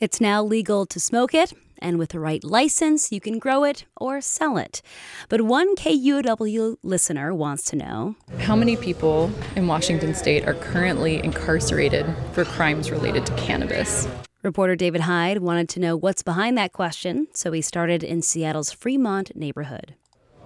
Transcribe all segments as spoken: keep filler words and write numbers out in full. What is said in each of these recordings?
It's now legal to smoke it, and with the right license, you can grow it or sell it. But one K U O W listener wants to know, how many people in Washington state are currently incarcerated for crimes related to cannabis? Reporter David Hyde wanted to know what's behind that question, so he started in Seattle's Fremont neighborhood.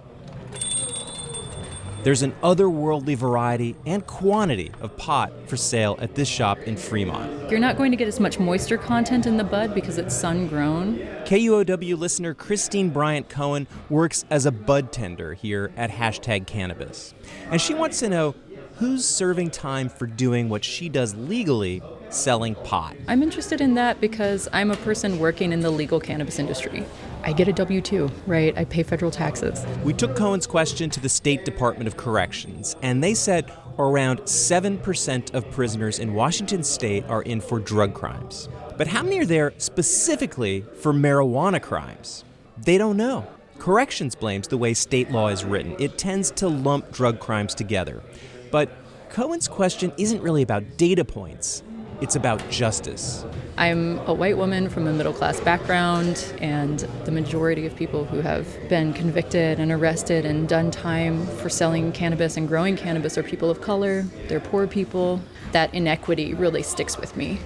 There's an otherworldly variety and quantity of pot for sale at this shop in Fremont. You're not going to get as much moisture content in the bud because it's sun-grown. K U O W listener Christine Bryant Cohen works as a bud tender here at Hashtag Cannabis. And she wants to know who's serving time for doing what she does legally, selling pot. I'm interested in that because I'm a person working in the legal cannabis industry. I get a W two, right? I pay federal taxes. We took Cohen's question to the State Department of Corrections, and they said around seven percent of prisoners in Washington state are in for drug crimes. But how many are there specifically for marijuana crimes? They don't know. Corrections blames the way state law is written. It tends to lump drug crimes together. But Cohen's question isn't really about data points. It's about justice. I'm a white woman from a middle-class background, and the majority of people who have been convicted and arrested and done time for selling cannabis and growing cannabis are people of color. They're poor people. That inequity really sticks with me.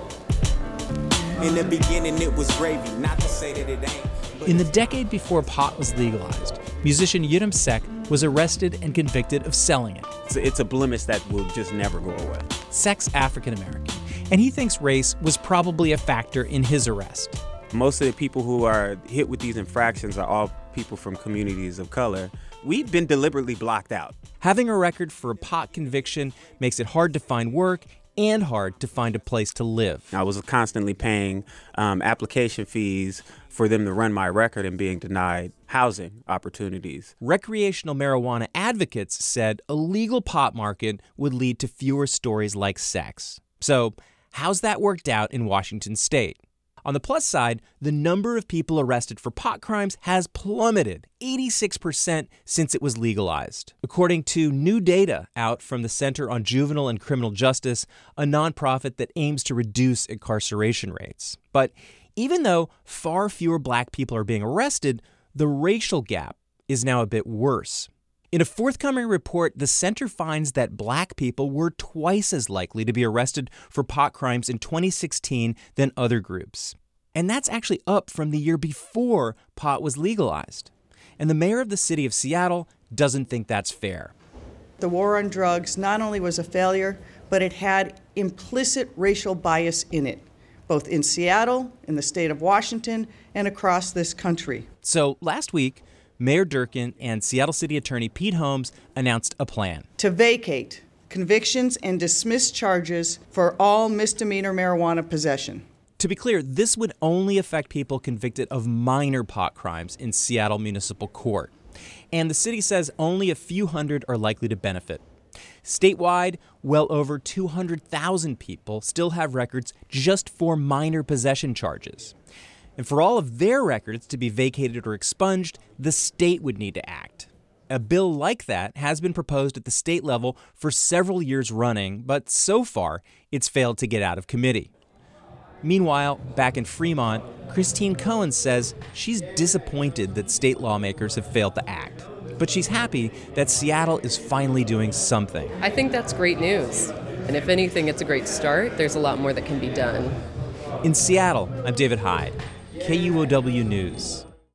In the beginning, it was gravy, not to say that it ain't. In the decade before pot was legalized, musician Yidam Sek was arrested and convicted of selling it. It's a, it's a blemish that will just never go away. Sek's African American, and he thinks race was probably a factor in his arrest. Most of the people who are hit with these infractions are all people from communities of color. We've been deliberately blocked out. Having a record for a pot conviction makes it hard to find work and hard to find a place to live. I was constantly paying um, application fees for them to run my record and being denied housing opportunities. Recreational marijuana advocates said a legal pot market would lead to fewer stories like Sek's. So, how's that worked out in Washington state? On the plus side, the number of people arrested for pot crimes has plummeted eighty-six percent since it was legalized. According to new data out from the Center on Juvenile and Criminal Justice, a nonprofit that aims to reduce incarceration rates. But even though far fewer black people are being arrested, the racial gap is now a bit worse. In a forthcoming report, the center finds that black people were twice as likely to be arrested for pot crimes in twenty sixteen than other groups. And that's actually up from the year before pot was legalized. And the mayor of the city of Seattle doesn't think that's fair. The war on drugs not only was a failure, but it had implicit racial bias in it, both in Seattle, in the state of Washington, and across this country. So last week, Mayor Durkan and Seattle City Attorney Pete Holmes announced a plan to vacate convictions and dismiss charges for all misdemeanor marijuana possession. To be clear, this would only affect people convicted of minor pot crimes in Seattle Municipal Court. And the city says only a few hundred are likely to benefit. Statewide, well over two hundred thousand people still have records just for minor possession charges. And for all of their records to be vacated or expunged, the state would need to act. A bill like that has been proposed at the state level for several years running, but so far, it's failed to get out of committee. Meanwhile, back in Fremont, Christine Cohen says she's disappointed that state lawmakers have failed to act. But she's happy that Seattle is finally doing something. I think that's great news. And if anything, it's a great start. There's a lot more that can be done. In Seattle, I'm David Hyde, K U O W News.